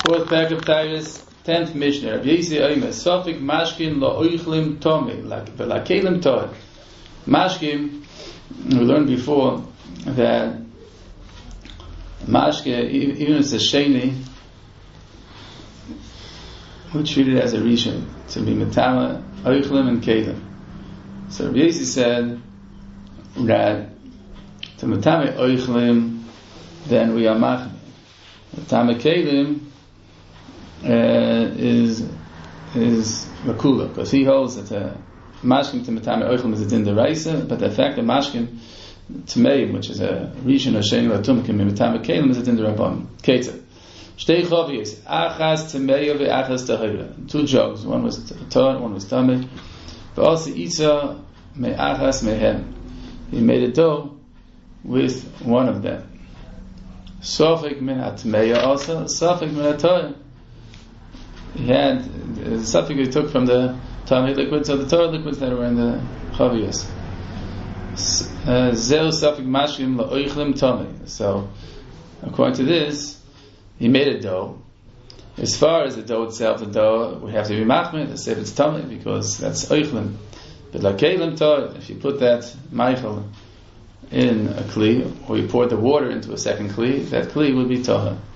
Fourth parak of Tyrus, 10th Mishnah. Rabbi Yisi Omer, Sofik Mashkin lo oichlim tome, v'lakelim toh. Mashkim, we learned before that Mashke, even if it's a Sheni, we treat it as a Rishon, to be Metama, Oichlim, and Kelim. So Rabbi Yisi said that to Metama Oichlim, then we are Machmir. Metama Kelim is Makula, because he holds that Mashkim to Metame Oichlim is a din deraisa, but the fact that Mashkim Tmeim, which is a Rishon or Sheni or Tum, can be Metame Kelim is a din derabbanan. Ketzah. Shtei Chavios, Achas Tmeya ve'Achas Tahira. Two jugs, one was Torah, one was Tameh. But also Isa me'Achas mehem. He made a dough with one of them. Sofik min ha-Tmeya also, Sofik min ha-Torah. He had something he took from the Tameh liquids or the Torah liquids that were in the Chavios. Zeu Sofik Mashkim la'Oichlim Tameh. So, according to this, he made a dough. As far as the dough itself, the dough would have to be machmir, to say it's tameh, because that's oichlim. But like kelim torah, if you put that meichel in a kli, or you pour the water into a second kli, that kli would be tahah.